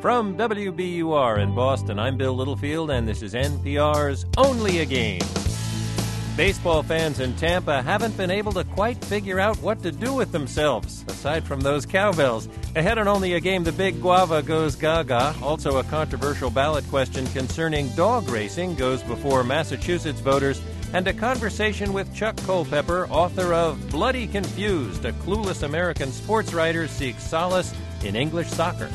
From WBUR in Boston, I'm Bill Littlefield, and this is NPR's Only a Game. Baseball fans in Tampa haven't been able to quite figure out what to do with themselves, aside from those cowbells. Ahead on Only a Game, the big guava goes gaga. Also, a controversial ballot question concerning dog racing goes before Massachusetts voters. And a conversation with Chuck Culpepper, author of Bloody Confused, a clueless American sports writer seeks solace in English soccer.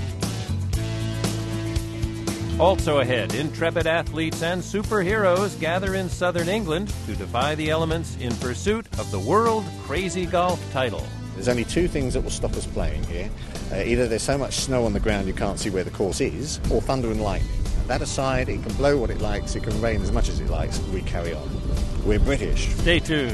Also ahead, intrepid athletes and superheroes gather in southern England to defy the elements in pursuit of the World Crazy Golf title. There's only two things that will stop us playing here. Either there's so much snow on the ground you can't see where the course is, or thunder and lightning. That aside, it can blow what it likes, it can rain as much as it likes, we carry on. We're British. Stay tuned.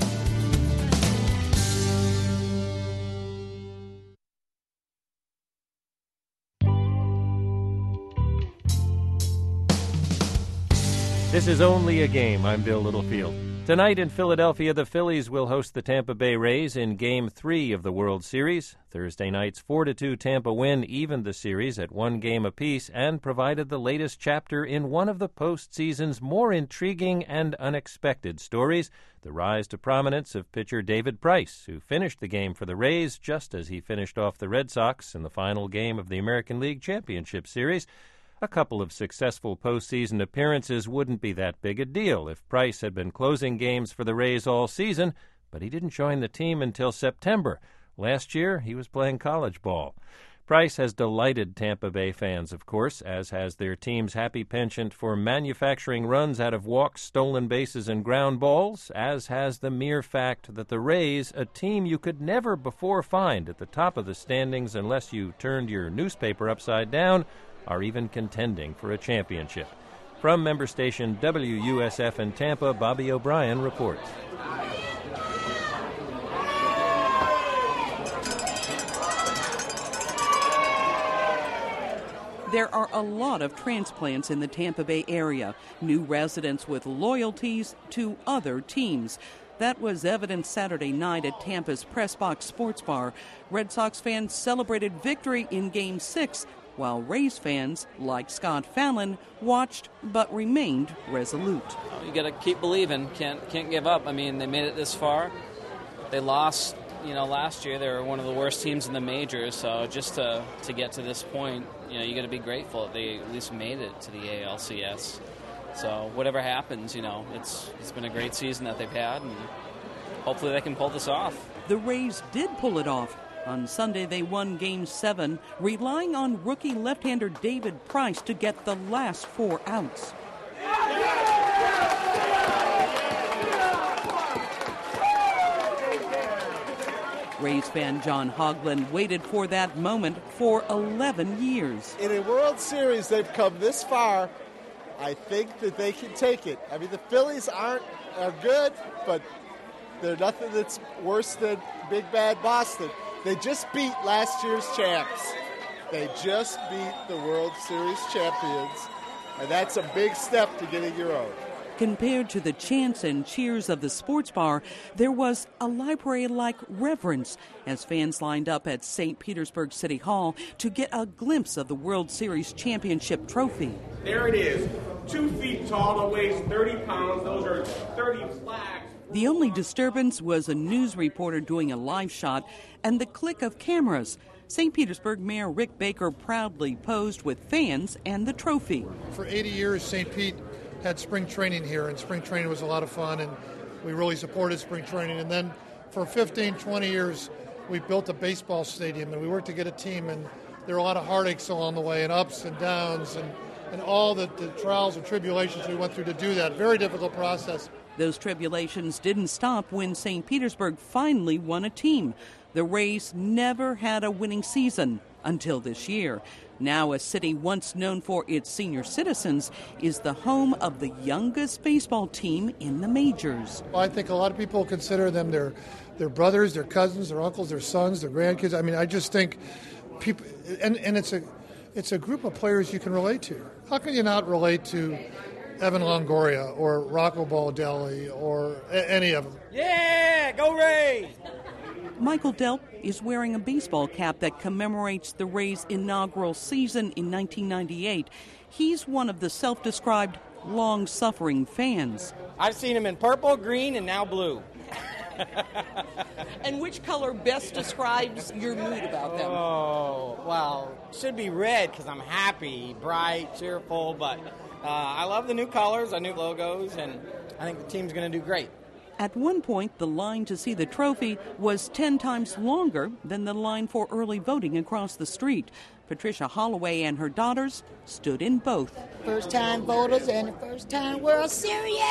This is Only a Game. I'm Bill Littlefield. Tonight in Philadelphia, the Phillies will host the Tampa Bay Rays in Game 3 of the World Series. Thursday night's 4-2 Tampa win evened the series at 1 game apiece and provided the latest chapter in one of the postseason's more intriguing and unexpected stories, the rise to prominence of pitcher David Price, who finished the game for the Rays just as he finished off the Red Sox in the final game of the American League Championship Series. A couple of successful postseason appearances wouldn't be that big a deal if Price had been closing games for the Rays all season, but he didn't join the team until September. Last year, he was playing college ball. Price has delighted Tampa Bay fans, of course, as has their team's happy penchant for manufacturing runs out of walks, stolen bases, and ground balls, as has the mere fact that the Rays, a team you could never before find at the top of the standings unless you turned your newspaper upside down, are even contending for a championship. From member station WUSF in Tampa, Bobby O'Brien reports. There are a lot of transplants in the Tampa Bay area, new residents with loyalties to other teams. That was evident Saturday night at Tampa's Press Box Sports Bar. Red Sox fans celebrated victory in Game 6, while Rays fans, like Scott Fallon, watched but remained resolute. You got to keep believing. Can't give up. I mean, they made it this far. They lost, last year. They were one of the worst teams in the majors. So just to get to this point, you got to be grateful that they at least made it to the ALCS. So whatever happens, it's been a great season that they've had, and hopefully they can pull this off. The Rays did pull it off. On Sunday, they won Game 7, relying on rookie left-hander David Price to get the last 4 outs. Rays fan John Hoagland waited for that moment for 11 years. In a World Series, they've come this far. I think that they can take it. I mean, the Phillies are good, but they're nothing that's worse than Big Bad Boston. They just beat last year's champs. They just beat the World Series champions, and that's a big step to getting your own. Compared to the chants and cheers of the sports bar, there was a library-like reverence as fans lined up at St. Petersburg City Hall to get a glimpse of the World Series championship trophy. There it is, 2 feet tall, it weighs 30 pounds, those are 30 flags. The only disturbance was a news reporter doing a live shot and the click of cameras. St. Petersburg Mayor Rick Baker proudly posed with fans and the trophy. For 80 years, St. Pete had spring training here, and spring training was a lot of fun, and we really supported spring training. And then for 15, 20 years, we built a baseball stadium, and we worked to get a team, and there were a lot of heartaches along the way, and ups and downs, and all the trials and tribulations we went through to do that. Very difficult process. Those tribulations didn't stop when St. Petersburg finally won a team. The Rays never had a winning season until this year. Now a city once known for its senior citizens is the home of the youngest baseball team in the majors. Well, I think a lot of people consider them their brothers, their cousins, their uncles, their sons, their grandkids. I mean, I just think people, and it's a group of players you can relate to. How can you not relate to Evan Longoria or Rocco Baldelli or any of them? Yeah, go Rays! Michael Delp is wearing a baseball cap that commemorates the Rays' inaugural season in 1998. He's one of the self-described long-suffering fans. I've seen him in purple, green, and now blue. And which color best describes your mood about them? Oh, well, should be red because I'm happy, bright, cheerful, but I love the new colors, our new logos, and I think the team's going to do great. At one point, the line to see the trophy was 10 times longer than the line for early voting across the street. Patricia Holloway and her daughters stood in both. First-time voters and the first-time World Series!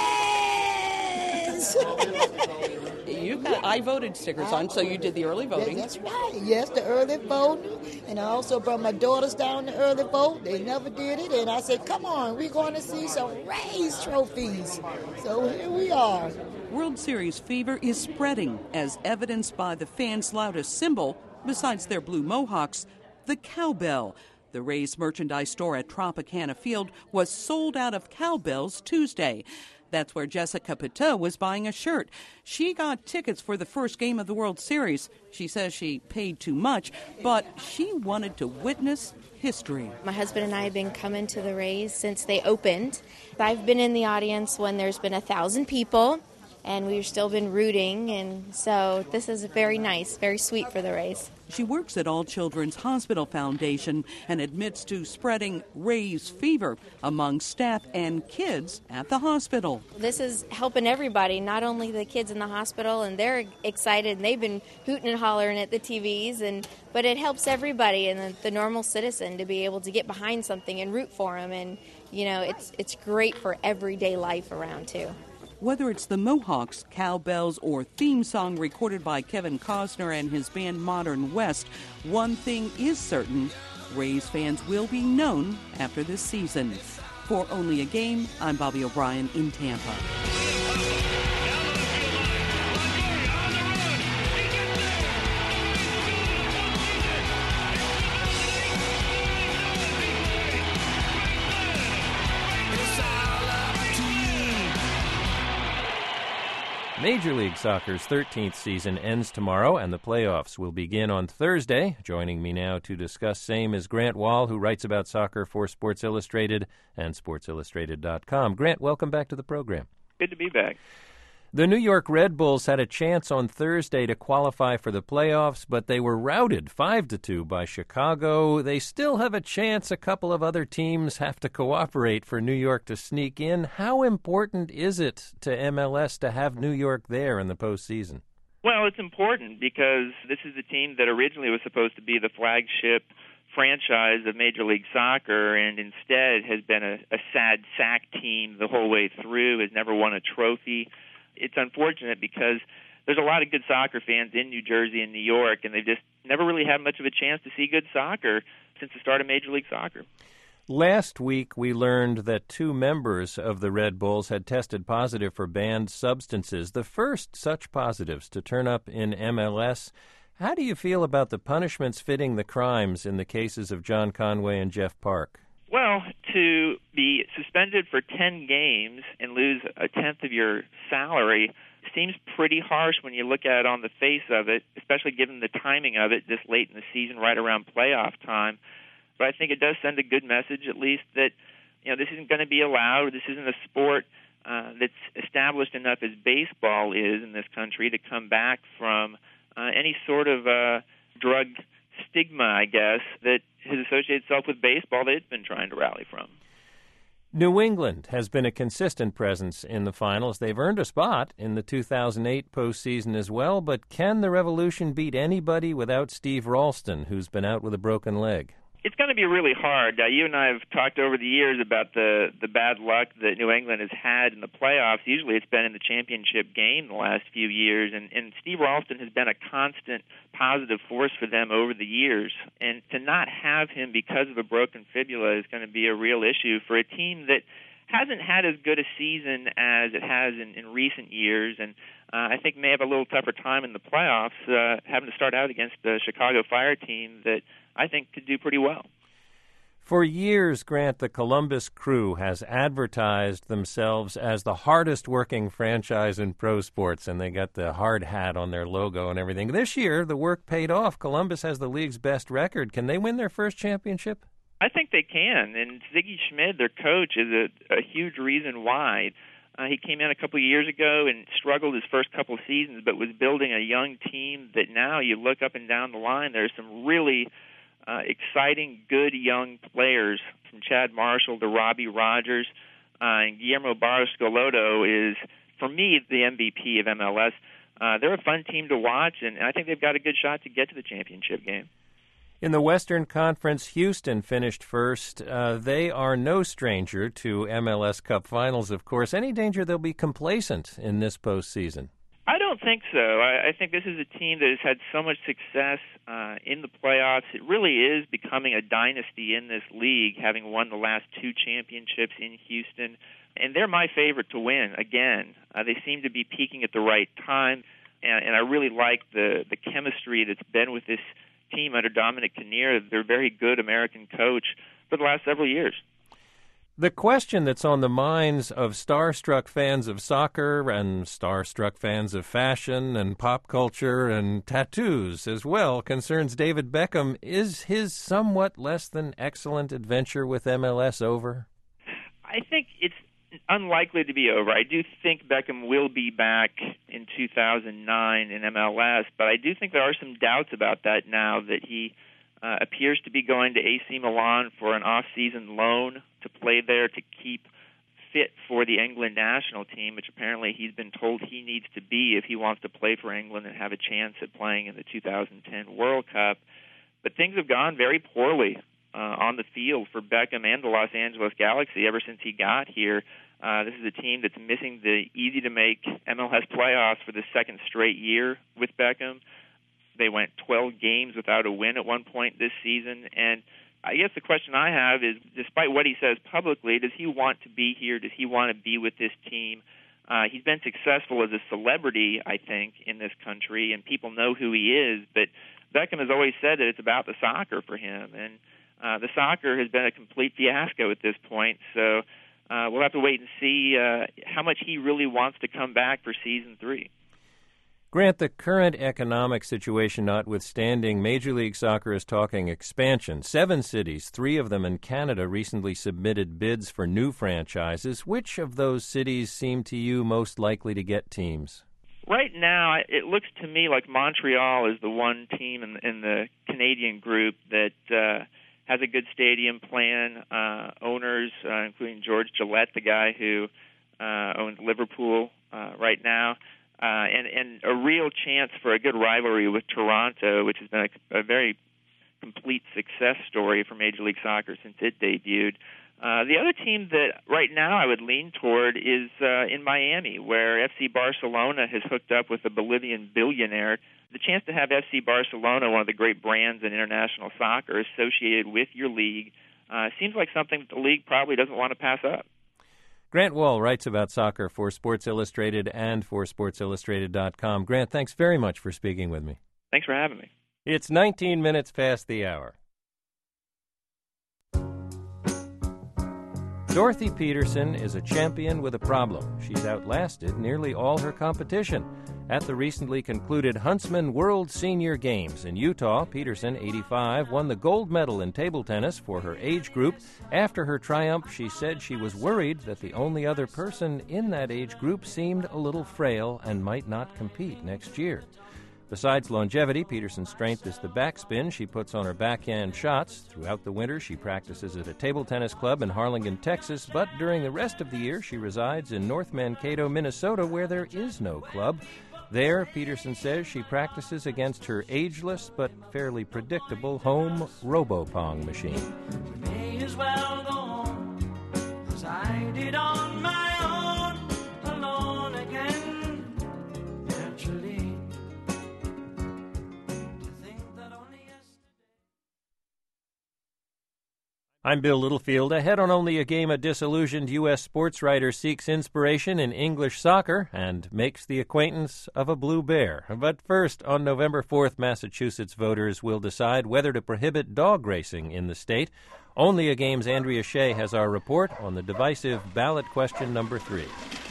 You've got I voted stickers on, so you did the early voting. That's right. Yes, the early voting. And I also brought my daughters down to early vote. They never did it. And I said, come on, we're going to see some Rays trophies. So here we are. World Series fever is spreading, as evidenced by the fans' loudest symbol, besides their blue mohawks, the cowbell. The Rays merchandise store at Tropicana Field was sold out of cowbells Tuesday. That's where Jessica Pateau was buying a shirt. She got tickets for the first game of the World Series. She says she paid too much, but she wanted to witness history. My husband and I have been coming to the Rays since they opened. I've been in the audience when there's been 1,000 people, and we've still been rooting, and so this is very nice, very sweet for the Rays. She works at All Children's Hospital Foundation and admits to spreading Rays fever among staff and kids at the hospital. This is helping everybody, not only the kids in the hospital, and they're excited, and they've been hooting and hollering at the TVs, but it helps everybody and the normal citizen to be able to get behind something and root for them, and it's great for everyday life around too. Whether it's the Mohawks, cowbells, or theme song recorded by Kevin Costner and his band Modern West, one thing is certain: Rays fans will be known after this season. For Only a Game, I'm Bobby O'Brien in Tampa. Major League Soccer's 13th season ends tomorrow, and the playoffs will begin on Thursday. Joining me now to discuss same is Grant Wahl, who writes about soccer for Sports Illustrated and SportsIllustrated.com. Grant, welcome back to the program. Good to be back. The New York Red Bulls had a chance on Thursday to qualify for the playoffs, but they were routed 5-2 by Chicago. They still have a chance. A couple of other teams have to cooperate for New York to sneak in. How important is it to MLS to have New York there in the postseason? Well, it's important because this is a team that originally was supposed to be the flagship franchise of Major League Soccer, and instead has been a sad sack team the whole way through, has never won a trophy. It's unfortunate because there's a lot of good soccer fans in New Jersey and New York, and they've just never really had much of a chance to see good soccer since the start of Major League Soccer. Last week, we learned that 2 members of the Red Bulls had tested positive for banned substances, the first such positives to turn up in MLS. How do you feel about the punishments fitting the crimes in the cases of John Conway and Jeff Park? Well, to be suspended for 10 games and lose a tenth of your salary seems pretty harsh when you look at it on the face of it, especially given the timing of it this late in the season, right around playoff time. But I think it does send a good message, at least, that this isn't going to be allowed. This isn't a sport that's established enough as baseball is in this country to come back from any sort of drug stigma, I guess, that has associated itself with baseball that it's been trying to rally from. New England has been a consistent presence in the finals. They've earned a spot in the 2008 postseason as well, but can the Revolution beat anybody without Steve Ralston, who's been out with a broken leg? It's going to be really hard. You and I have talked over the years about the bad luck that New England has had in the playoffs. Usually it's been in the championship game the last few years, and Steve Ralston has been a constant positive force for them over the years. And to not have him because of a broken fibula is going to be a real issue for a team that hasn't had as good a season as it has in recent years, and I think may have a little tougher time in the playoffs, having to start out against the Chicago Fire team that I think could do pretty well. For years, Grant, the Columbus Crew has advertised themselves as the hardest-working franchise in pro sports, and they got the hard hat on their logo and everything. This year, the work paid off. Columbus has the league's best record. Can they win their first championship? I think they can, and Ziggy Schmid, their coach, is a huge reason why. He came in a couple of years ago and struggled his first couple of seasons, but was building a young team that now you look up and down the line, there's some really exciting, good young players, from Chad Marshall to Robbie Rogers. And Guillermo Barros Schelotto is, for me, the MVP of MLS. They're a fun team to watch, and I think they've got a good shot to get to the championship game. In the Western Conference, Houston finished first. They are no stranger to MLS Cup finals, of course. Any danger they'll be complacent in this postseason? I don't think so. I think this is a team that has had so much success in the playoffs. It really is becoming a dynasty in this league, having won the last 2 championships in Houston. And they're my favorite to win, again. They seem to be peaking at the right time, and I really like the chemistry that's been with this team under Dominic Kinnear. They're a very good American coach for the last several years. The question that's on the minds of starstruck fans of soccer and starstruck fans of fashion and pop culture and tattoos as well concerns David Beckham. Is his somewhat less than excellent adventure with MLS over? I think it's unlikely to be over. I do think Beckham will be back in 2009 in MLS, but I do think there are some doubts about that now that he appears to be going to AC Milan for an off-season loan to play there to keep fit for the England national team, which apparently he's been told he needs to be if he wants to play for England and have a chance at playing in the 2010 World Cup. But things have gone very poorly on the field for Beckham and the Los Angeles Galaxy ever since he got here. This is a team that's missing the easy-to-make MLS playoffs for the second straight year with Beckham. They went 12 games without a win at one point this season. And I guess the question I have is, despite what he says publicly, does he want to be here? Does he want to be with this team? He's been successful as a celebrity, I think, in this country, and people know who he is. But Beckham has always said that it's about the soccer for him. And the soccer has been a complete fiasco at this point. So we'll have to wait and see how much he really wants to come back for Season 3. Grant, the current economic situation notwithstanding, Major League Soccer is talking expansion. 7 cities, 3 of them in Canada, recently submitted bids for new franchises. Which of those cities seem to you most likely to get teams? Right now, it looks to me like Montreal is the one team in the Canadian group that has a good stadium plan. Owners, including George Gillette, the guy who owns Liverpool right now, and a real chance for a good rivalry with Toronto, which has been a very complete success story for Major League Soccer since it debuted. The other team that right now I would lean toward is in Miami, where FC Barcelona has hooked up with a Bolivian billionaire. The chance to have FC Barcelona, one of the great brands in international soccer, associated with your league, seems like something that the league probably doesn't want to pass up. Grant Wahl writes about soccer for Sports Illustrated and for SportsIllustrated.com. Grant, thanks very much for speaking with me. Thanks for having me. It's 19 minutes past the hour. Dorothy Peterson is a champion with a problem. She's outlasted nearly all her competition. At the recently concluded Huntsman World Senior Games in Utah, Peterson, 85, won the gold medal in table tennis for her age group. After her triumph, she said she was worried that the only other person in that age group seemed a little frail and might not compete next year. Besides longevity, Peterson's strength is the backspin she puts on her backhand shots. Throughout the winter, she practices at a table tennis club in Harlingen, Texas, but during the rest of the year, she resides in North Mankato, Minnesota, where there is no club. There, Peterson says she practices against her ageless but fairly predictable home Robopong machine. May as well go on, 'cause I did on my own, alone again, naturally. I'm Bill Littlefield. Ahead on Only a Game, a disillusioned U.S. sports writer seeks inspiration in English soccer and makes the acquaintance of a blue bear. But first, on November 4th, Massachusetts voters will decide whether to prohibit dog racing in the state. Only a Game's Andrea Shea has our report on the divisive ballot question number 3.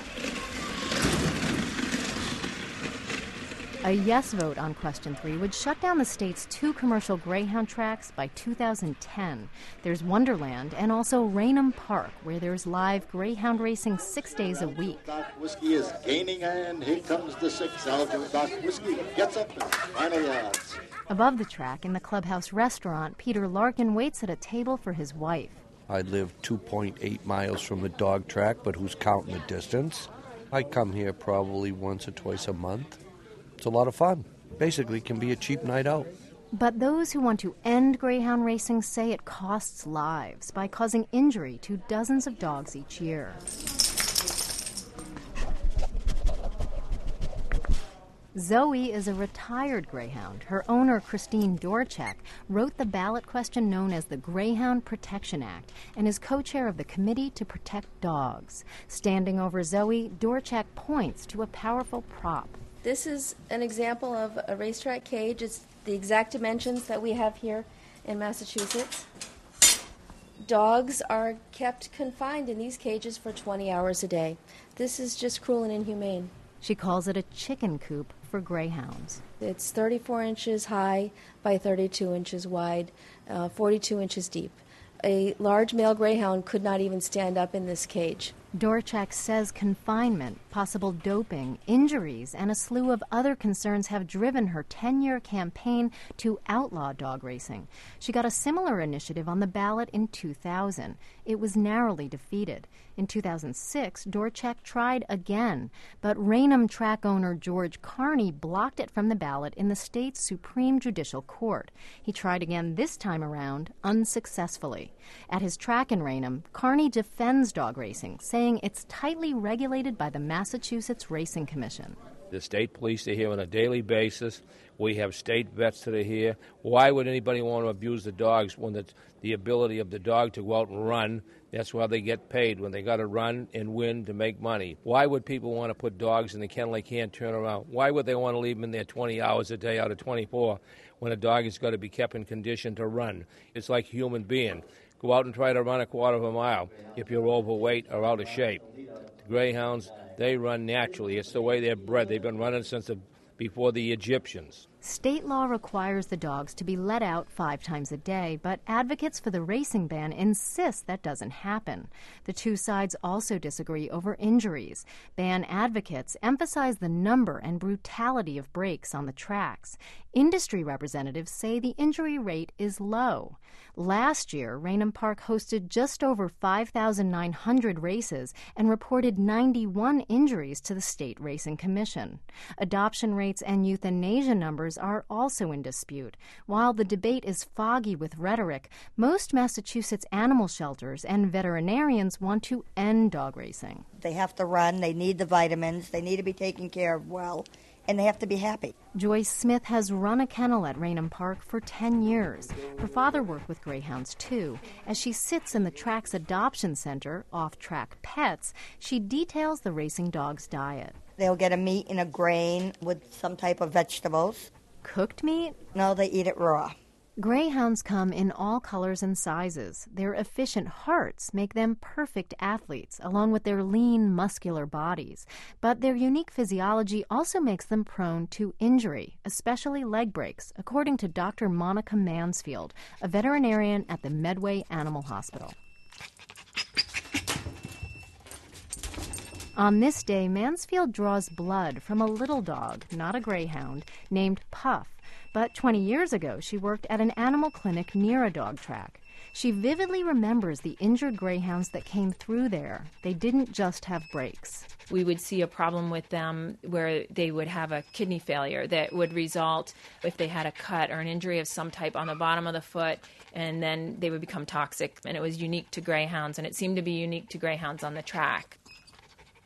A yes vote on question 3 would shut down the state's 2 commercial Greyhound tracks by 2010. There's Wonderland and also Raynham Park, where there's live Greyhound racing 6 days a week. Whiskey is gaining, and here comes the 6. Eligible Doc Whiskey gets up and final yards. Above the track, in the Clubhouse restaurant, Peter Larkin waits at a table for his wife. I live 2.8 miles from the dog track, but who's counting the distance? I come here probably once or twice a month. It's a lot of fun. Basically, can be a cheap night out. But those who want to end Greyhound racing say it costs lives by causing injury to dozens of dogs each year. Zoe is a retired Greyhound. Her owner, Christine Dorchek, wrote the ballot question known as the Greyhound Protection Act and is co-chair of the Committee to Protect Dogs. Standing over Zoe, Dorchek points to a powerful prop. This is an example of a racetrack cage. It's the exact dimensions that we have here in Massachusetts. Dogs are kept confined in these cages for 20 hours a day. This is just cruel and inhumane. She calls it a chicken coop for greyhounds. It's 34 inches high by 32 inches wide, 42 inches deep. A large male greyhound could not even stand up in this cage. Dorchak says confinement, possible doping, injuries, and a slew of other concerns have driven her 10-year campaign to outlaw dog racing. She got a similar initiative on the ballot in 2000. It was narrowly defeated. In 2006, Dorchak tried again, but Raynham track owner George Carney blocked it from the ballot in the state's Supreme Judicial Court. He tried again this time around, unsuccessfully. At his track in Raynham, Carney defends dog racing, saying it's tightly regulated by the Massachusetts Racing Commission. The state police are here on a daily basis. We have state vets that are here. Why would anybody want to abuse the dogs when the ability of the dog to go out and run, that's why they get paid, when they got to run and win to make money? Why would people want to put dogs in the kennel they can't turn around? Why would they want to leave them in there 20 hours a day out of 24 when a dog has got to be kept in condition to run? It's like a human being. Go out and try to run a quarter of a mile if you're overweight or out of shape. The greyhounds, they run naturally. It's the way they're bred. They've been running since before the Egyptians. State law requires the dogs to be let out 5 times a day, but advocates for the racing ban insist that doesn't happen. The two sides also disagree over injuries. Ban advocates emphasize the number and brutality of breaks on the tracks. Industry representatives say the injury rate is low. Last year, Raynham Park hosted just over 5,900 races and reported 91 injuries to the State Racing Commission. Adoption rates and euthanasia numbers are also in dispute. While the debate is foggy with rhetoric, most Massachusetts animal shelters and veterinarians want to end dog racing. They have to run, they need the vitamins, they need to be taken care of well, and they have to be happy. Joyce Smith has run a kennel at Raynham Park for 10 years. Her father worked with greyhounds, too. As she sits in the track's adoption center, Off Track Pets, she details the racing dog's diet. They'll get a meat and a grain with some type of vegetables. Cooked meat? No, they eat it raw. Greyhounds come in all colors and sizes. Their efficient hearts make them perfect athletes, along with their lean, muscular bodies. But their unique physiology also makes them prone to injury, especially leg breaks, according to Dr. Monica Mansfield, a veterinarian at the Medway Animal Hospital. On this day, Mansfield draws blood from a little dog, not a greyhound, named Puff. But 20 years ago, she worked at an animal clinic near a dog track. She vividly remembers the injured greyhounds that came through there. They didn't just have breaks. We would see a problem with them where they would have a kidney failure that would result if they had a cut or an injury of some type on the bottom of the foot, and then they would become toxic. And it was unique to greyhounds, and it seemed to be unique to greyhounds on the track.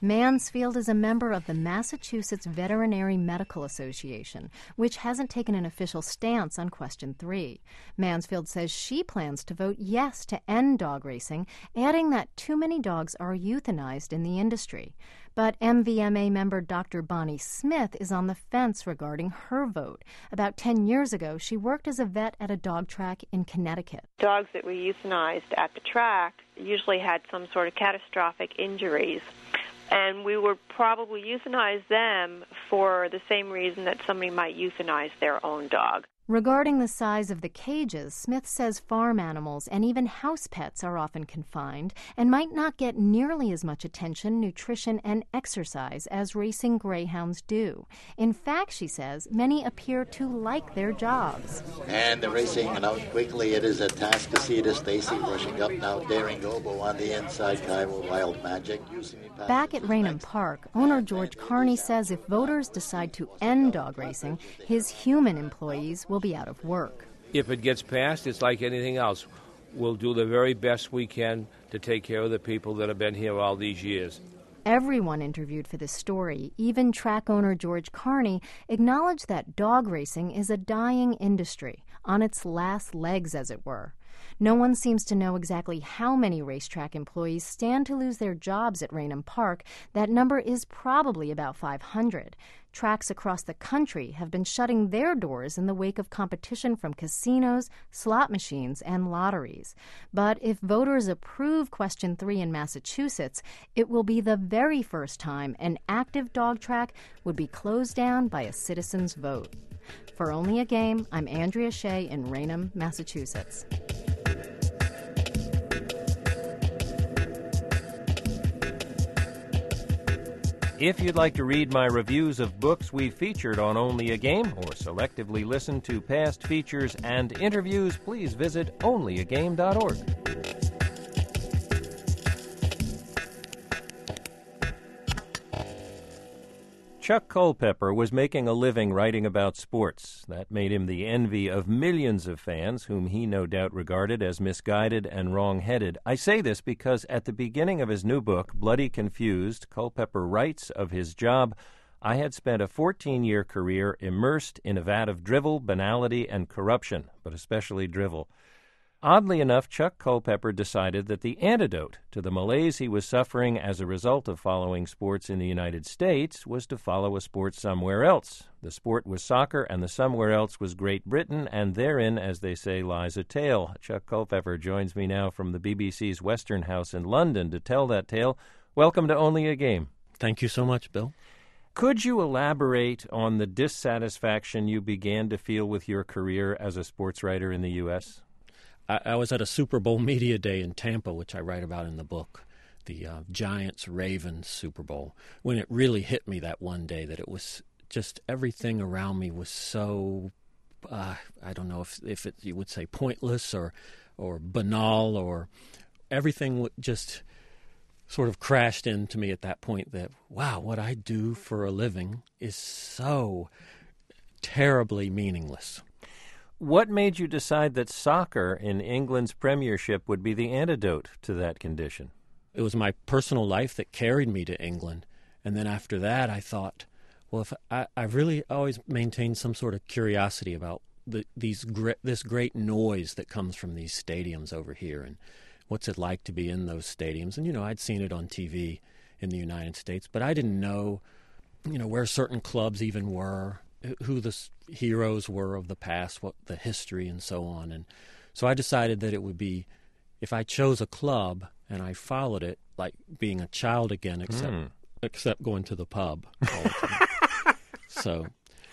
Mansfield is a member of the Massachusetts Veterinary Medical Association, which hasn't taken an official stance on Question 3. Mansfield says she plans to vote yes to end dog racing, adding that too many dogs are euthanized in the industry. But MVMA member Dr. Bonnie Smith is on the fence regarding her vote. About 10 years ago, she worked as a vet at a dog track in Connecticut. Dogs that were euthanized at the track usually had some sort of catastrophic injuries. And we would probably euthanize them for the same reason that somebody might euthanize their own dog. Regarding the size of the cages, Smith says farm animals and even house pets are often confined and might not get nearly as much attention, nutrition, and exercise as racing greyhounds do. In fact, she says, many appear to like their jobs. And the racing and out quickly. It is a Tascasita, Stacy rushing up now, Daring Gobo on the inside, Kaiwa Wild Magic. Back at Raynham Park, owner George Carney says if voters decide to end dog racing, his human employees will be out of work. If it gets passed, it's like anything else. We'll do the very best we can to take care of the people that have been here all these years. Everyone interviewed for this story, even track owner George Carney, acknowledged that dog racing is a dying industry, on its last legs, as it were. No one seems to know exactly how many racetrack employees stand to lose their jobs at Raynham Park. That number is probably about 500. Tracks across the country have been shutting their doors in the wake of competition from casinos, slot machines, and lotteries. But if voters approve Question 3 in Massachusetts, it will be the very first time an active dog track would be closed down by a citizen's vote. For Only a Game, I'm Andrea Shea in Raynham, Massachusetts. If you'd like to read my reviews of books we've featured on Only a Game or selectively listen to past features and interviews, please visit onlyagame.org. Chuck Culpepper was making a living writing about sports. That made him the envy of millions of fans whom he no doubt regarded as misguided and wrong-headed. I say this because at the beginning of his new book, Bloody Confused, Culpepper writes of his job, "I had spent a 14-year career immersed in a vat of drivel, banality, and corruption, but especially drivel." Oddly enough, Chuck Culpepper decided that the antidote to the malaise he was suffering as a result of following sports in the United States was to follow a sport somewhere else. The sport was soccer, and the somewhere else was Great Britain, and therein, as they say, lies a tale. Chuck Culpepper joins me now from the BBC's Western House in London to tell that tale. Welcome to Only a Game. Thank you so much, Bill. Could you elaborate on the dissatisfaction you began to feel with your career as a sports writer in the U.S.? I was at a Super Bowl media day in Tampa, which I write about in the book, the Giants-Ravens Super Bowl, when it really hit me that one day that it was just everything around me was so, I don't know if you would say pointless or banal, or everything just sort of crashed into me at that point that, wow, what I do for a living is so terribly meaningless. What made you decide that soccer in England's Premiership would be the antidote to that condition? It was my personal life that carried me to England. And then after that, I thought, well, if I've really always maintained some sort of curiosity about this great noise that comes from these stadiums over here, and what's it like to be in those stadiums. And, I'd seen it on TV in the United States, but I didn't know, where certain clubs even were, who the heroes were of the past, what the history and so on. And so I decided that it would be, if I chose a club and I followed it, like being a child again, except going to the pub all the time. So,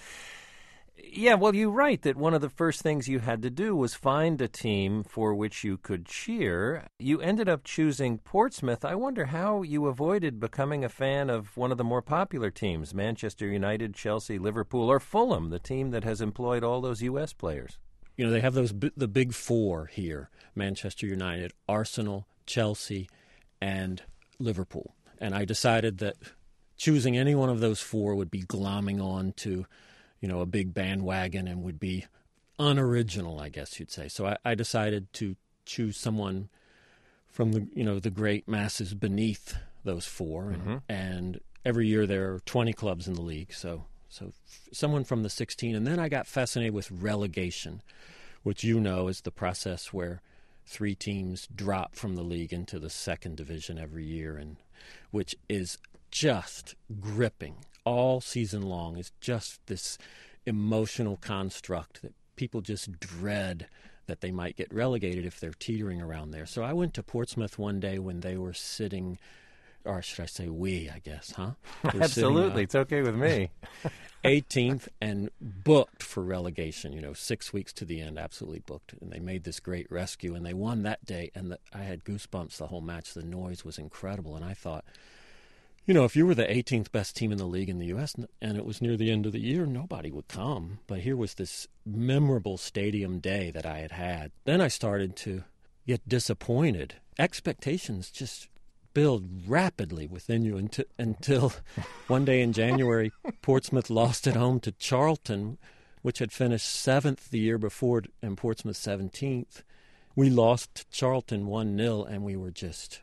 yeah, well, you write that one of the first things you had to do was find a team for which you could cheer. You ended up choosing Portsmouth. I wonder how you avoided becoming a fan of one of the more popular teams, Manchester United, Chelsea, Liverpool, or Fulham, the team that has employed all those U.S. players. They have the big four here, Manchester United, Arsenal, Chelsea, and Liverpool. And I decided that choosing any one of those four would be glomming on to a big bandwagon and would be unoriginal, I guess you'd say. So I decided to choose someone from the great masses beneath those four, and every year there are 20 clubs in the league, so someone from the 16. And then I got fascinated with relegation, which is the process where 3 teams drop from the league into the second division every year, and which is just gripping all season long. It's just this emotional construct that people just dread that they might get relegated if they're teetering around there. So I went to Portsmouth one day when they were sitting, or should I say we, I guess, huh? Absolutely. It's okay with me. 18th and booked for relegation, 6 weeks to the end, absolutely booked. And they made this great rescue, and they won that day, and I had goosebumps the whole match. The noise was incredible, and I thought, if you were the 18th best team in the league in the U.S. and it was near the end of the year, nobody would come. But here was this memorable stadium day that I had had. Then I started to get disappointed. Expectations just build rapidly within you until one day in January, Portsmouth lost at home to Charlton, which had finished 7th the year before, and Portsmouth 17th. We lost to Charlton 1-0, and we were just,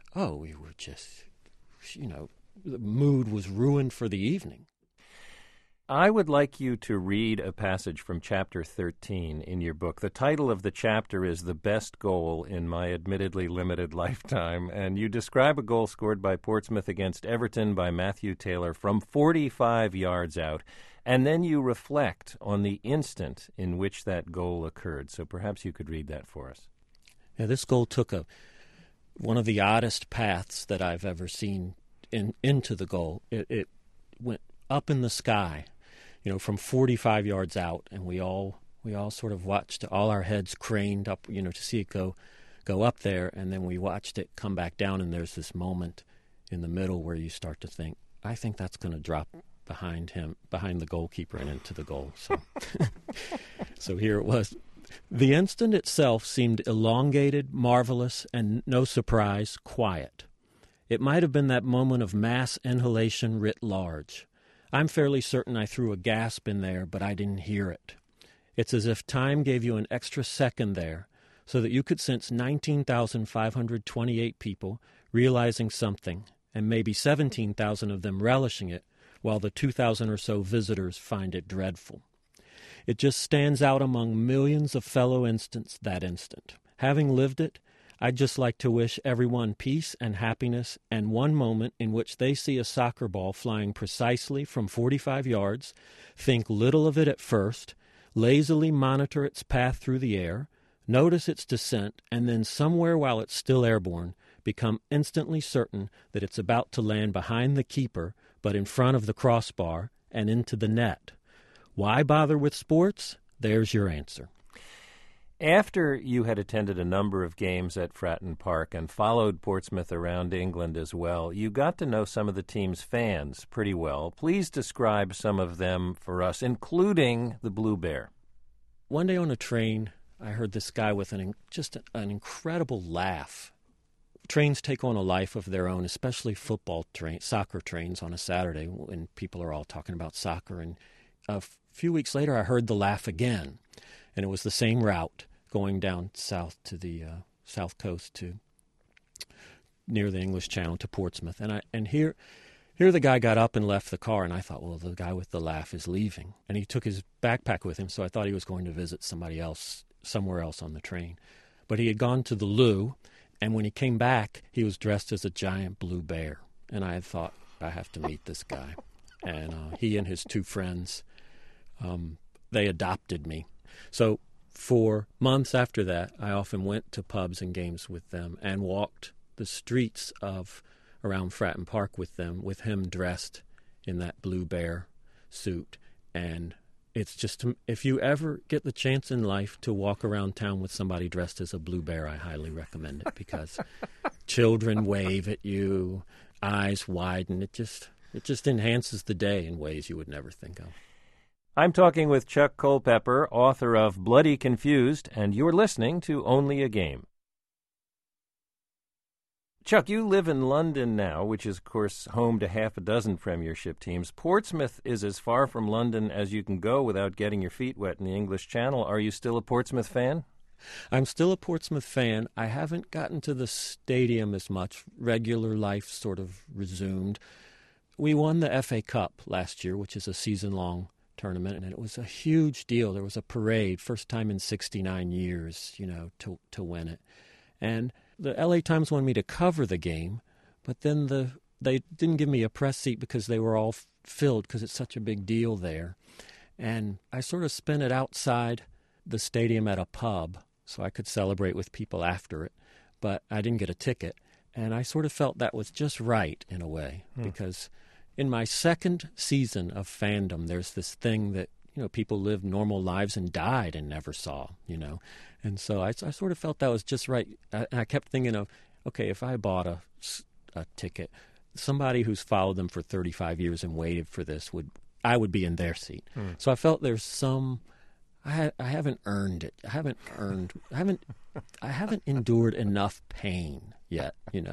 the mood was ruined for the evening. I would like you to read a passage from chapter 13 in your book. The title of the chapter is The Best Goal in My Admittedly Limited Lifetime, and you describe a goal scored by Portsmouth against Everton by Matthew Taylor from 45 yards out, and then you reflect on the instant in which that goal occurred. So perhaps you could read that for us. Yeah, this goal took one of the oddest paths that I've ever seen into the goal. It went up in the sky, from 45 yards out, and we all sort of watched, all our heads craned up, to see it go up there, and then we watched it come back down, and there's this moment in the middle where you start to think, I think that's going to drop behind the goalkeeper and into the goal. So here it was. The instant itself seemed elongated, marvelous, and, no surprise, quiet. It might have been that moment of mass inhalation writ large. I'm fairly certain I threw a gasp in there, but I didn't hear it. It's as if time gave you an extra second there, so that you could sense 19,528 people realizing something, and maybe 17,000 of them relishing it, while the 2,000 or so visitors find it dreadful. It just stands out among millions of fellow instants that instant. Having lived it, I'd just like to wish everyone peace and happiness, and one moment in which they see a soccer ball flying precisely from 45 yards, think little of it at first, lazily monitor its path through the air, notice its descent, and then somewhere while it's still airborne, become instantly certain that it's about to land behind the keeper, but in front of the crossbar and into the net. Why bother with sports? There's your answer. After you had attended a number of games at Fratton Park and followed Portsmouth around England as well, you got to know some of the team's fans pretty well. Please describe some of them for us, including the Blue Bear. One day on a train, I heard this guy with just an incredible laugh. Trains take on a life of their own, especially soccer trains on a Saturday when people are all talking about soccer. And a few weeks later, I heard the laugh again. And it was the same route going down south to the south coast to near the English Channel to Portsmouth. And here the guy got up and left the car, and I thought, well, the guy with the laugh is leaving. And he took his backpack with him, so I thought he was going to visit somebody else somewhere else on the train. But he had gone to the loo, and when he came back, he was dressed as a giant blue bear. And I had thought, I have to meet this guy. And he and his 2 friends, they adopted me. So for months after that, I often went to pubs and games with them and walked the streets around Fratton Park with them, with him dressed in that blue bear suit. And it's just, if you ever get the chance in life to walk around town with somebody dressed as a blue bear, I highly recommend it, because children wave at you, eyes widen. It just enhances the day in ways you would never think of. I'm talking with Chuck Culpepper, author of Bloody Confused, and you're listening to Only a Game. Chuck, you live in London now, which is, of course, home to half a dozen Premiership teams. Portsmouth is as far from London as you can go without getting your feet wet in the English Channel. Are you still a Portsmouth fan? I'm still a Portsmouth fan. I haven't gotten to the stadium as much. Regular life sort of resumed. We won the FA Cup last year, which is a season-long tournament, and it was a huge deal. There was a parade, first time in 69 years, to win it. And the LA Times wanted me to cover the game, but then they didn't give me a press seat because they were all filled because it's such a big deal there. And I sort of spent it outside the stadium at a pub so I could celebrate with people after it, but I didn't get a ticket. And I sort of felt that was just right in a way because in my second season of fandom, there's this thing that, people lived normal lives and died and never saw, And so I sort of felt that was just right. I kept thinking of, okay, if I bought a ticket, somebody who's followed them for 35 years and waited for this I would be in their seat. So I felt there's some, I haven't earned it. I haven't endured enough pain yet,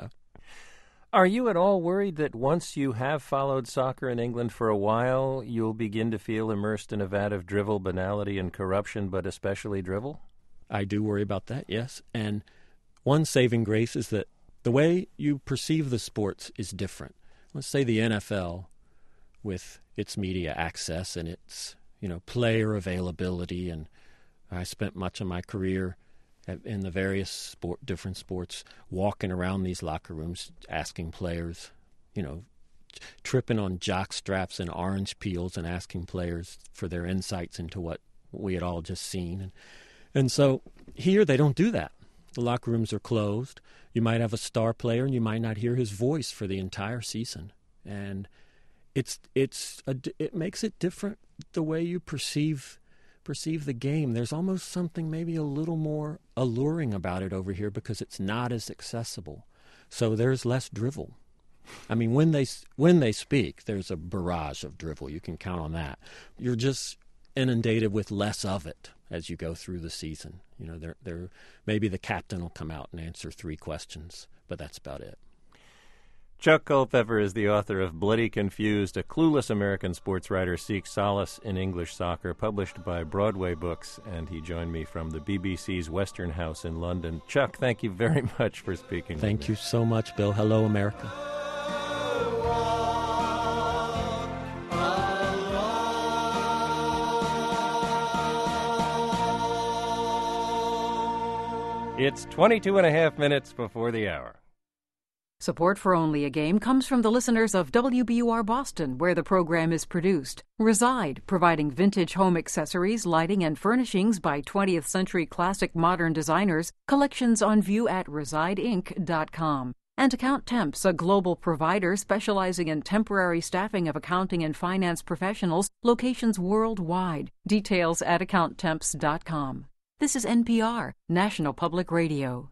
Are you at all worried that once you have followed soccer in England for a while, you'll begin to feel immersed in a vat of drivel, banality, and corruption, but especially drivel? I do worry about that, yes. And one saving grace is that the way you perceive the sports is different. Let's say the NFL, with its media access and its, player availability, and I spent much of my career in the various different sports, walking around these locker rooms, asking players, tripping on jock straps and orange peels and asking players for their insights into what we had all just seen. And so here they don't do that. The locker rooms are closed. You might have a star player and you might not hear his voice for the entire season. And it makes it different the way you perceive the game. There's almost something maybe a little more alluring about it over here because it's not as accessible. So there's less drivel. I mean, when they speak, there's a barrage of drivel. You can count on that. You're just inundated with less of it as you go through the season. There maybe the captain will come out and answer 3 questions, but that's about it. Chuck Culpepper is the author of Bloody Confused, a clueless American sports writer seeks solace in English soccer, published by Broadway Books, and he joined me from the BBC's Western House in London. Chuck, thank you very much for speaking. Thank you so much, Bill. Hello, America. It's 22 and a half minutes before the hour. Support for Only a Game comes from the listeners of WBUR Boston, where the program is produced. Reside, providing vintage home accessories, lighting, and furnishings by 20th century classic modern designers. Collections on view at resideinc.com. And Account Temps, a global provider specializing in temporary staffing of accounting and finance professionals, locations worldwide. Details at accounttemps.com. This is NPR, National Public Radio.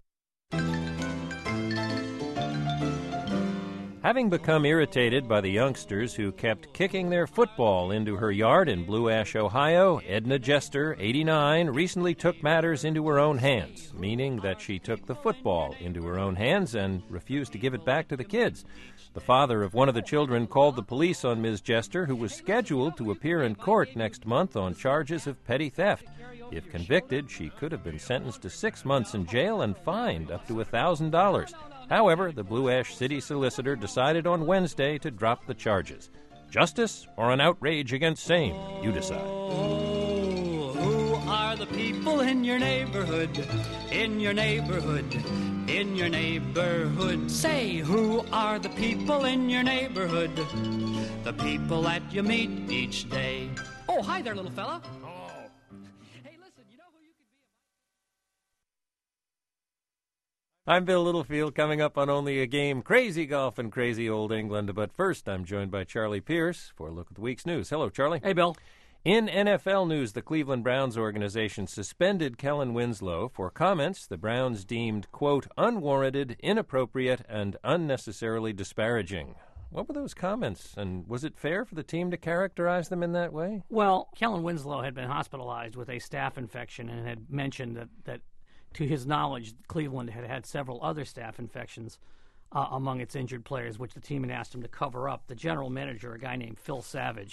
Having become irritated by the youngsters who kept kicking their football into her yard in Blue Ash, Ohio, Edna Jester, 89, recently took matters into her own hands, meaning that she took the football into her own hands and refused to give it back to the kids. The father of one of the children called the police on Ms. Jester, who was scheduled to appear in court next month on charges of petty theft. If convicted, she could have been sentenced to 6 months in jail and fined up to $1,000. However, the Blue Ash City solicitor decided on Wednesday to drop the charges. Justice or an outrage against same? You decide. Oh, who are the people in your neighborhood? In your neighborhood? In your neighborhood? Say, who are the people in your neighborhood? The people that you meet each day. Oh, hi there, little fella. I'm Bill Littlefield, coming up on Only a Game, crazy golf and crazy old England. But first, I'm joined by Charlie Pierce for a look at the week's news. Hello, Charlie. Hey, Bill. In NFL news, the Cleveland Browns organization suspended Kellen Winslow for comments the Browns deemed, quote, unwarranted, inappropriate, and unnecessarily disparaging. What were those comments, and was it fair for the team to characterize them in that way? Well, Kellen Winslow had been hospitalized with a staph infection and had mentioned that to his knowledge, Cleveland had had several other staph infections among its injured players, which the team had asked him to cover up. The general manager, a guy named Phil Savage,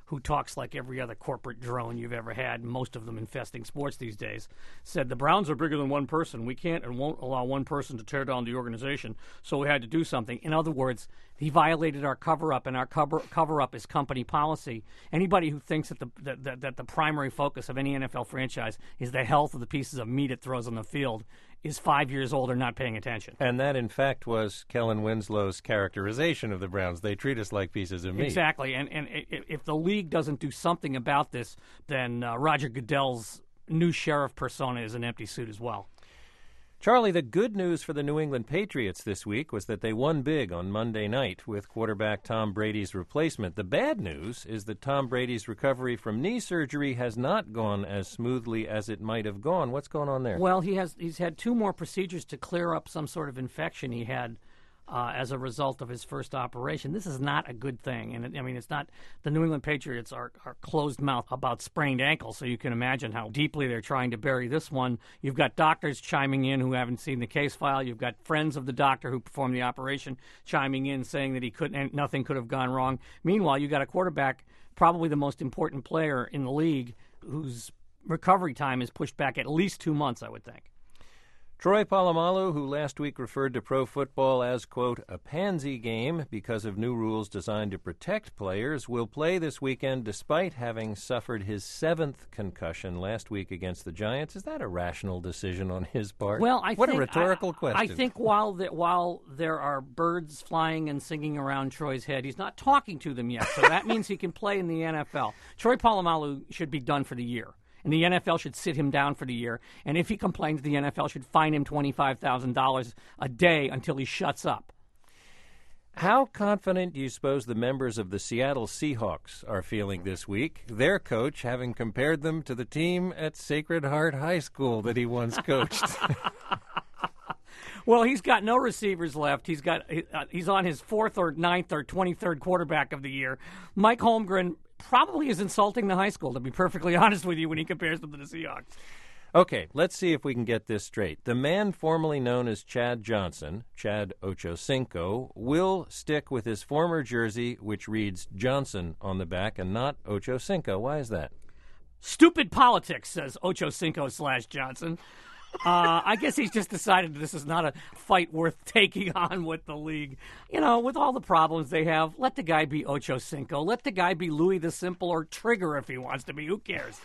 who talks like every other corporate drone you've ever had, most of them infesting sports these days, said the Browns are bigger than one person. We can't and won't allow one person to tear down the organization, so we had to do something. In other words, he violated our cover-up, and our cover-up is company policy. Anybody who thinks that the primary focus of any NFL franchise is the health of the pieces of meat it throws on the field is 5 years old or not paying attention. And that, in fact, was Kellen Winslow's characterization of the Browns. They treat us like pieces of meat. Exactly. And if the league doesn't do something about this, then Roger Goodell's new sheriff persona is an empty suit as well. Charlie, the good news for the New England Patriots this week was that they won big on Monday night with quarterback Tom Brady's replacement. The bad news is that Tom Brady's recovery from knee surgery has not gone as smoothly as it might have gone. What's going on there? Well, he's had 2 more procedures to clear up some sort of infection he had as a result of his first operation. This is not a good thing. And, it's not – the New England Patriots are closed mouth about sprained ankles, so you can imagine how deeply they're trying to bury this one. You've got doctors chiming in who haven't seen the case file. You've got friends of the doctor who performed the operation chiming in, saying that nothing could have gone wrong. Meanwhile, you've got a quarterback, probably the most important player in the league, whose recovery time is pushed back at least 2 months, I would think. Troy Polamalu, who last week referred to pro football as, quote, a pansy game because of new rules designed to protect players, will play this weekend despite having suffered his 7th concussion last week against the Giants. Is that a rational decision on his part? Well, What a rhetorical question. I think while there are birds flying and singing around Troy's head, he's not talking to them yet, so that means he can play in the NFL. Troy Polamalu should be done for the year. And the NFL should sit him down for the year. And if he complains, the NFL should fine him $25,000 a day until he shuts up. How confident do you suppose the members of the Seattle Seahawks are feeling this week, their coach having compared them to the team at Sacred Heart High School that he once coached? Well, he's got no receivers left. He's on his 4th or 9th or 23rd quarterback of the year. Mike Holmgren probably is insulting the high school, to be perfectly honest with you, when he compares them to the Seahawks. Okay, let's see if we can get this straight. The man formerly known as Chad Johnson, Chad Ochocinco, will stick with his former jersey, which reads Johnson on the back and not Ochocinco. Why is that? Stupid politics, says Ochocinco/Johnson. I guess he's just decided this is not a fight worth taking on with the league. With all the problems they have, let the guy be Ochocinco. Let the guy be Louis the Simple or Trigger if he wants to be. Who cares?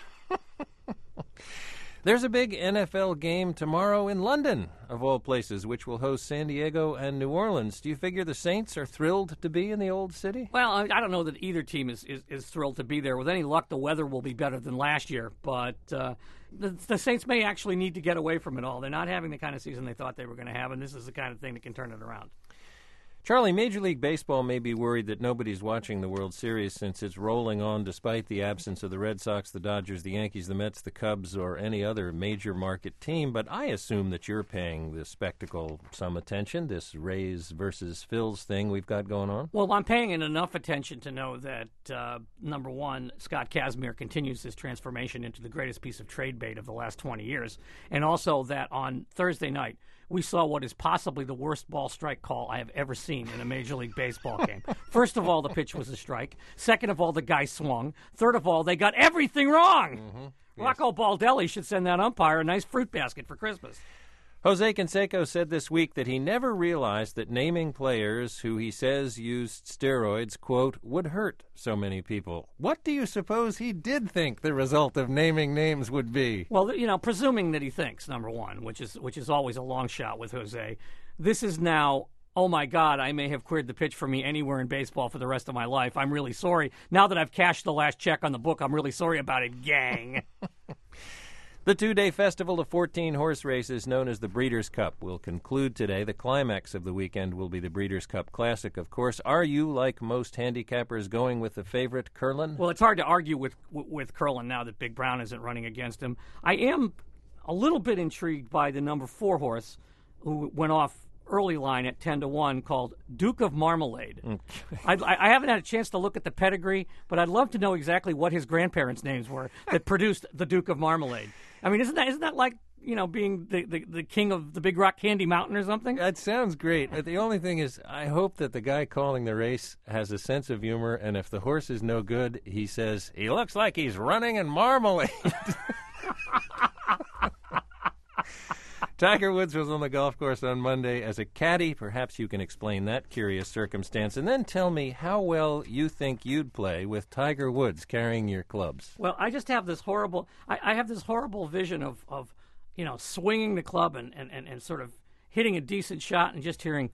There's a big NFL game tomorrow in London, of all places, which will host San Diego and New Orleans. Do you figure the Saints are thrilled to be in the old city? Well, I don't know that either team is thrilled to be there. With any luck, the weather will be better than last year, but the Saints may actually need to get away from it all. They're not having the kind of season they thought they were going to have, and this is the kind of thing that can turn it around. Charlie, Major League Baseball may be worried that nobody's watching the World Series since it's rolling on despite the absence of the Red Sox, the Dodgers, the Yankees, the Mets, the Cubs, or any other major market team. But I assume that you're paying this spectacle some attention, this Rays versus Phils thing we've got going on. Well, I'm paying it enough attention to know that, number one, Scott Kazmir continues his transformation into the greatest piece of trade bait of the last 20 years, and also that on Thursday night, we saw what is possibly the worst ball strike call I have ever seen in a Major League Baseball game. First of all, the pitch was a strike. Second of all, the guy swung. Third of all, they got everything wrong. Mm-hmm. Yes. Rocco Baldelli should send that umpire a nice fruit basket for Christmas. Jose Canseco said this week that he never realized that naming players who he says used steroids, quote, would hurt so many people. What do you suppose he did think the result of naming names would be? Well, presuming that he thinks, number one, which is always a long shot with Jose, this is now, oh my God, I may have cleared the pitch for me anywhere in baseball for the rest of my life. I'm really sorry. Now that I've cashed the last check on the book, I'm really sorry about it, gang. The two-day festival of 14 horse races known as the Breeders' Cup will conclude today. The climax of the weekend will be the Breeders' Cup Classic, of course. Are you, like most handicappers, going with the favorite, Curlin? Well, it's hard to argue with Curlin now that Big Brown isn't running against him. I am a little bit intrigued by the number 4 horse who went off early line at 10-1 called Duke of Marmalade. I haven't had a chance to look at the pedigree, but I'd love to know exactly what his grandparents' names were that produced the Duke of Marmalade. I mean, isn't that like being the king of the Big Rock Candy Mountain or something? That sounds great. But the only thing is, I hope that the guy calling the race has a sense of humor, and if the horse is no good, he says, he looks like he's running in marmalade. Tiger Woods was on the golf course on Monday as a caddy. Perhaps you can explain that curious circumstance. And then tell me how well you think you'd play with Tiger Woods carrying your clubs. Well, I just have this horrible... I have this horrible vision of swinging the club and sort of hitting a decent shot and just hearing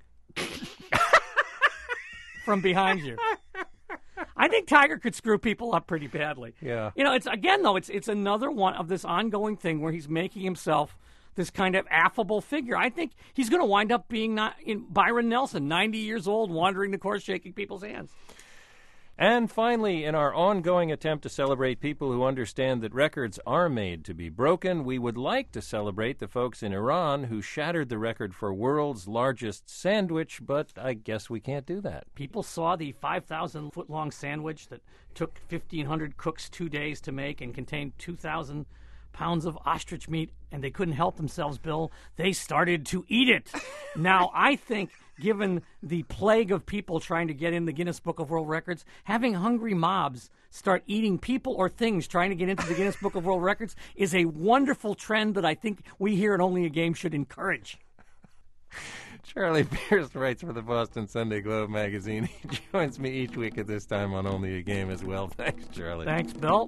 from behind you. I think Tiger could screw people up pretty badly. Yeah. It's another one of this ongoing thing where he's making himself this kind of affable figure. I think he's going to wind up being Byron Nelson, 90 years old, wandering the course, shaking people's hands. And finally, in our ongoing attempt to celebrate people who understand that records are made to be broken, we would like to celebrate the folks in Iran who shattered the record for world's largest sandwich, but I guess we can't do that. People saw the 5,000-foot-long sandwich that took 1,500 cooks 2 days to make and contained 2,000 pounds of ostrich meat, and they couldn't help themselves, Bill. They started to eat it. Now, I think, given the plague of people trying to get in the Guinness Book of World Records, having hungry mobs start eating people or things trying to get into the Guinness Book of World Records is a wonderful trend that I think we here at Only a Game should encourage. Charlie Pierce writes for the Boston Sunday Globe magazine. He joins me each week at this time on Only a Game as well. Thanks, Charlie. Thanks, Bill.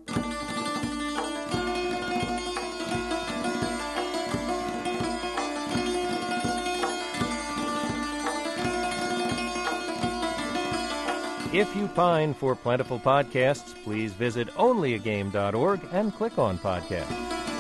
If you pine for plentiful podcasts, please visit onlyagame.org and click on podcast.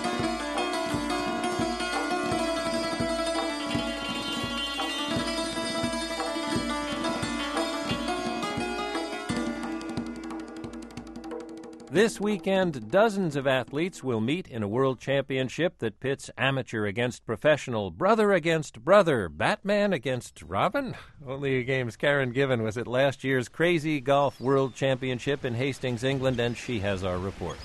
This weekend, dozens of athletes will meet in a world championship that pits amateur against professional, brother against brother, Batman against Robin. Only a Game's Karen Given was at last year's Crazy Golf World Championship in Hastings, England, and she has our report.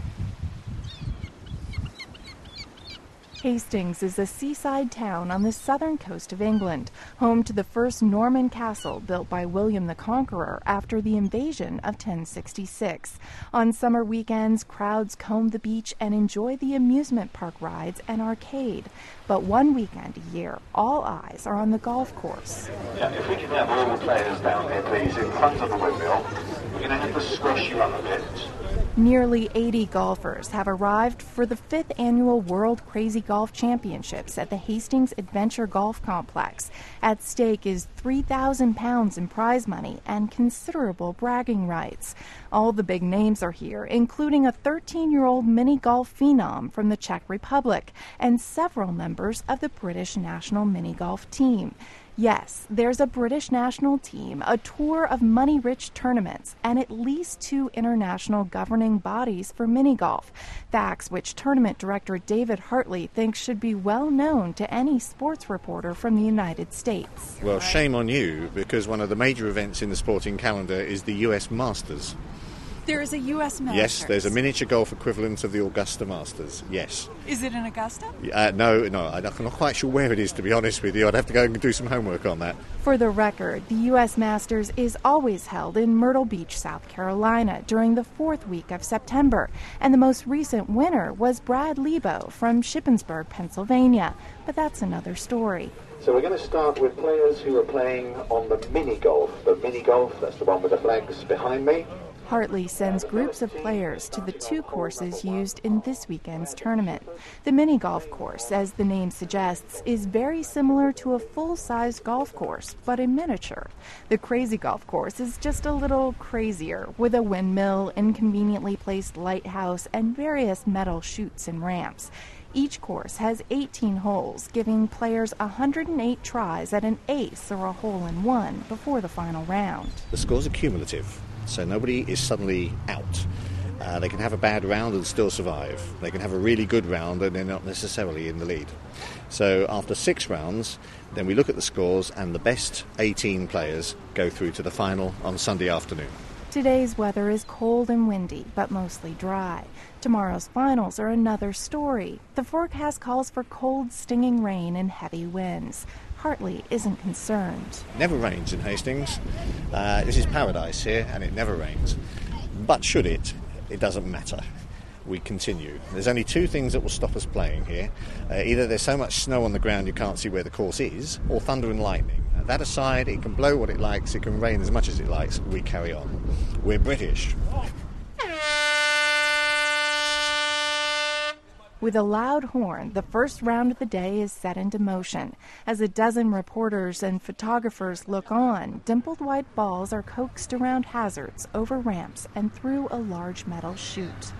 Hastings is a seaside town on the southern coast of England, home to the first Norman castle built by William the Conqueror after the invasion of 1066. On summer weekends, crowds comb the beach and enjoy the amusement park rides and arcade. But one weekend a year, all eyes are on the golf course. Yeah, if we can have all the players down here, please, in front of the windmill. We're going to have to squash you up a bit. Nearly 80 golfers have arrived for the 5th annual World Crazy Golf Championships at the Hastings Adventure Golf Complex. At stake is £3,000 in prize money and considerable bragging rights. All the big names are here, including a 13-year-old mini golf phenom from the Czech Republic and several members of the British national mini golf team. Yes, there's a British national team, a tour of money-rich tournaments, and at least 2 international governing bodies for mini-golf, facts which tournament director David Hartley thinks should be well known to any sports reporter from the United States. Well, shame on you, because one of the major events in the sporting calendar is the U.S. Masters. There is a U.S. Masters? Yes, there's a miniature golf equivalent of the Augusta Masters, yes. Is it in Augusta? No, I'm not quite sure where it is, to be honest with you. I'd have to go and do some homework on that. For the record, the U.S. Masters is always held in Myrtle Beach, South Carolina, during the 4th week of September, and the most recent winner was Brad Lebo from Shippensburg, Pennsylvania. But that's another story. So we're going to start with players who are playing on the mini golf. The mini golf, that's the one with the flags behind me. Hartley sends groups of players to the 2 courses used in this weekend's tournament. The mini golf course, as the name suggests, is very similar to a full-size golf course, but in miniature. The Crazy Golf course is just a little crazier, with a windmill, inconveniently placed lighthouse, and various metal chutes and ramps. Each course has 18 holes, giving players 108 tries at an ace or a hole-in-one before the final round. The scores are cumulative, so nobody is suddenly out. They can have a bad round and still survive. They can have a really good round and they're not necessarily in the lead. So after 6 rounds, then we look at the scores and the best 18 players go through to the final on Sunday afternoon. Today's weather is cold and windy, but mostly dry. Tomorrow's finals are another story. The forecast calls for cold, stinging rain and heavy winds. Hartley isn't concerned. It never rains in Hastings. This is paradise here, and it never rains. But should it doesn't matter. We continue. There's only two things that will stop us playing here. Either there's so much snow on the ground you can't see where the course is, or thunder and lightning. That aside, it can blow what it likes, it can rain as much as it likes, we carry on. We're British. With a loud horn, the first round of the day is set into motion. As a dozen reporters and photographers look on, dimpled white balls are coaxed around hazards, over ramps, and through a large metal chute.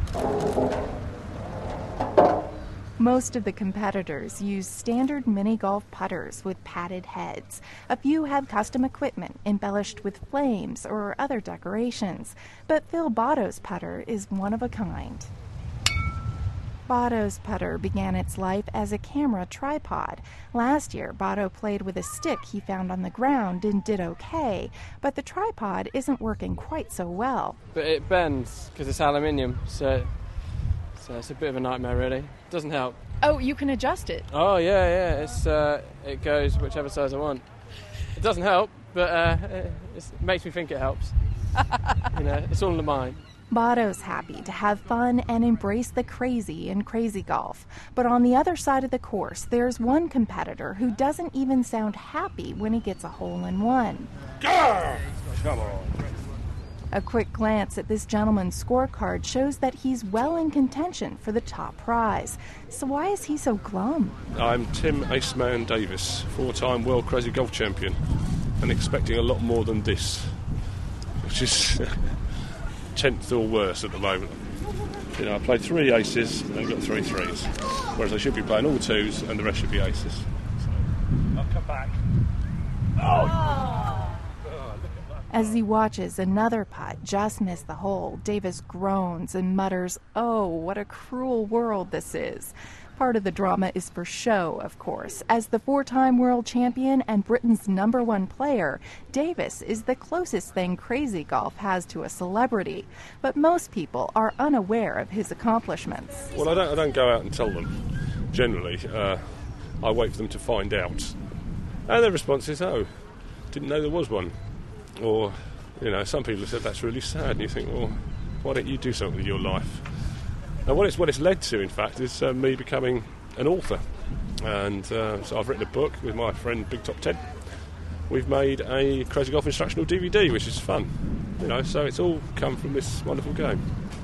Most of the competitors use standard mini-golf putters with padded heads. A few have custom equipment embellished with flames or other decorations, but Phil Botto's putter is one of a kind. Botto's putter began its life as a camera tripod. Last year, Botto played with a stick he found on the ground and did okay, but the tripod isn't working quite so well. But it bends because it's aluminium, so it's a bit of a nightmare, really. Doesn't help. Oh, you can adjust it? Oh, yeah. It goes whichever size I want. It doesn't help, but it makes me think it helps. It's all in the mind. Botto's happy to have fun and embrace the crazy in crazy golf. But on the other side of the course, there's one competitor who doesn't even sound happy when he gets a hole-in-one. Come on. A quick glance at this gentleman's scorecard shows that he's well in contention for the top prize. So why is he so glum? I'm Tim Aceman Davis, 4-time World Crazy Golf Champion, and expecting a lot more than this, which is 10th or worse at the moment. I played 3 aces and got 3 threes, whereas I should be playing all 2s and the rest should be aces. So, I'll come back. As he watches another putt just miss the hole, Davis groans and mutters, "Oh, what a cruel world this is." Part of the drama is for show, of course. As the 4-time world champion and Britain's #1 player, Davis is the closest thing crazy golf has to a celebrity. But most people are unaware of his accomplishments. Well, I don't go out and tell them. Generally, I wait for them to find out. And their response is, "Oh, didn't know there was one." Or, some people have said that's really sad, and you think, well, why don't you do something with your life? And what it's led to, in fact, is me becoming an author. And so I've written a book with my friend Big Top 10. We've made a Crazy Golf instructional DVD, which is fun. So it's all come from this wonderful game.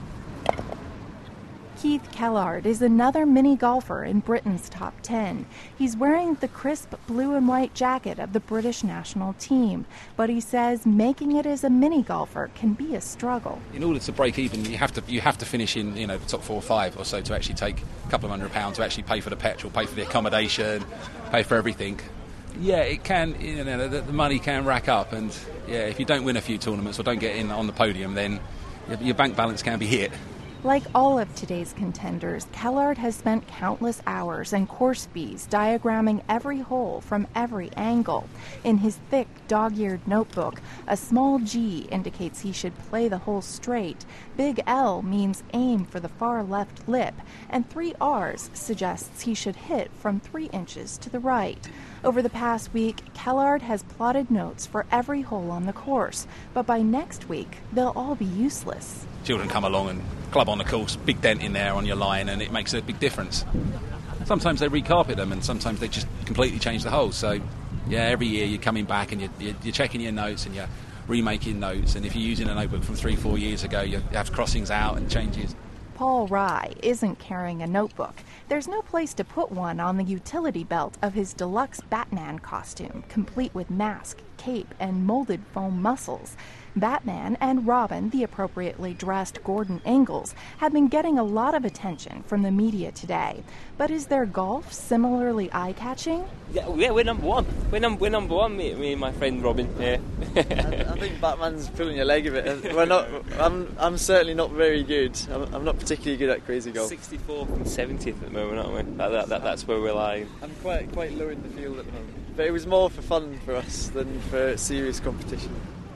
Keith Kellard is another mini golfer in Britain's top 10. He's wearing the crisp blue and white jacket of the British national team, but he says making it as a mini golfer can be a struggle. In order to break even, you have to finish in the top 4 or 5 or so to actually take a couple of £100 to actually pay for the petrol, pay for the accommodation, pay for everything. Yeah, it can. The money can rack up, and if you don't win a few tournaments or don't get in on the podium, then your bank balance can be hit. Like all of today's contenders, Kellard has spent countless hours and course fees diagramming every hole from every angle. In his thick, dog-eared notebook, a small G indicates he should play the hole straight, big L means aim for the far left lip, and 3 R's suggests he should hit from 3 inches to the right. Over the past week, Kellard has plotted notes for every hole on the course, but by next week, they'll all be useless. Children come along and club on the course, big dent in there on your line, and it makes a big difference. Sometimes they recarpet them, and sometimes they just completely change the holes. So, every year you're coming back and you're checking your notes and you're remaking notes. And if you're using a notebook from 3-4 years ago, you have crossings out and changes. Paul Rye isn't carrying a notebook. There's no place to put one on the utility belt of his deluxe Batman costume, complete with mask, cape, and molded foam muscles. Batman and Robin, the appropriately dressed Gordon Ingalls, have been getting a lot of attention from the media today. But is their golf similarly eye-catching? Yeah, we're number one. We're number one, me and my friend Robin. Yeah. I think Batman's pulling your leg a bit. We're not. I'm certainly not very good. I'm not particularly good at crazy golf. 64th and 70th at the moment, aren't we? That's where we're lying. I'm quite low in the field at the moment. But it was more for fun for us than for serious competition.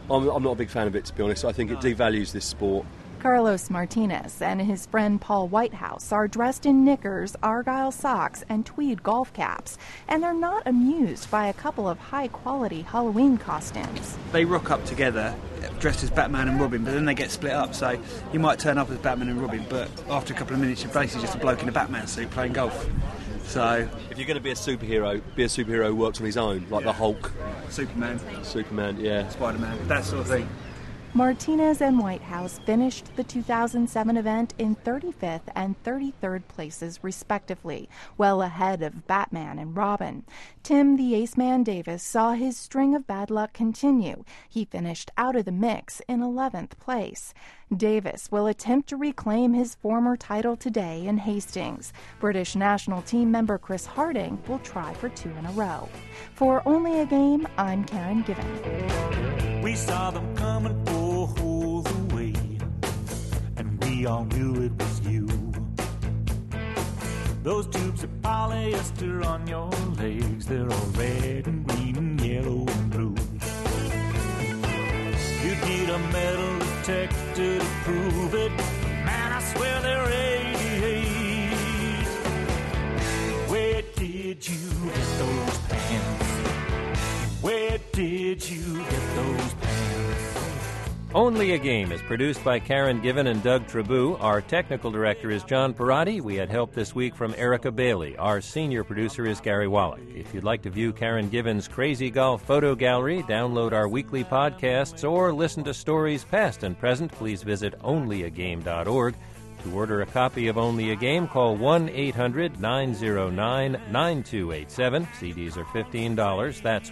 I'm not a big fan of it, to be honest. I think it devalues this sport. Carlos Martinez and his friend Paul Whitehouse are dressed in knickers, argyle socks, and tweed golf caps, and they're not amused by a couple of high-quality Halloween costumes. They rock up together, dressed as Batman and Robin, but then they get split up, so you might turn up as Batman and Robin, but after a couple of minutes you're basically just a bloke in a Batman suit playing golf. So if you're going to be a superhero who works on his own, like the Hulk. Superman, yeah. Spider-Man, that sort of thing. Martinez and Whitehouse finished the 2007 event in 35th and 33rd places, respectively, well ahead of Batman and Robin. Tim the Ace Man Davis saw his string of bad luck continue. He finished out of the mix in 11th place. Davis will attempt to reclaim his former title today in Hastings. British national team member Chris Harding will try for 2 in a row. For Only a Game, I'm Karen Given. We saw them coming 4 holes away, and we all knew it was you. Those tubes of polyester on your legs, they're all red and green and yellow and blue. You need a metal detector to prove it, man, I swear they're 88. Where did you get those pants? Where did you get those pants? Only a Game is produced by Karen Given and Doug Trabou. Our technical director is John Perotti. We had help this week from Erica Bailey. Our senior producer is Gary Wallach. If you'd like to view Karen Given's Crazy Golf Photo Gallery, download our weekly podcasts, or listen to stories past and present, please visit onlyagame.org. To order a copy of Only a Game, call 1-800-909-9287. CDs are $15. That's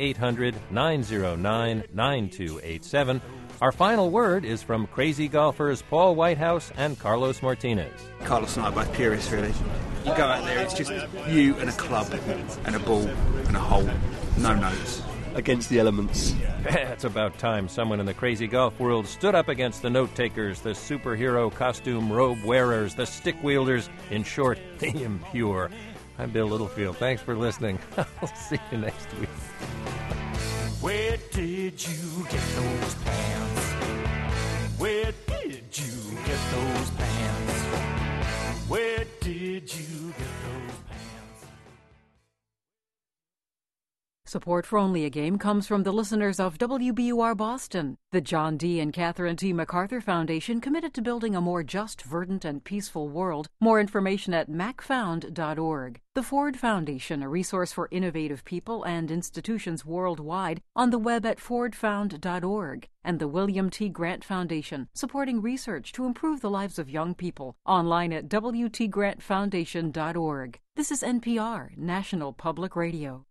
1-800-909-9287. Our final word is from crazy golfers Paul Whitehouse and Carlos Martinez. Carlos and I are both purists, really. You go out there, it's just you and a club and a ball and a hole, no notes. Against the elements. It's about time someone in the crazy golf world stood up against the note-takers, the superhero costume robe wearers, the stick-wielders, in short, the impure. I'm Bill Littlefield. Thanks for listening. I'll see you next week. Where did you get those pants? Where did you get those pants? Where did you get those pants? Support for Only a Game comes from the listeners of WBUR Boston, the John D. and Catherine T. MacArthur Foundation, committed to building a more just, verdant, and peaceful world. More information at macfound.org. The Ford Foundation, a resource for innovative people and institutions worldwide, on the web at fordfound.org. And the William T. Grant Foundation, supporting research to improve the lives of young people, online at wtgrantfoundation.org. This is NPR, National Public Radio.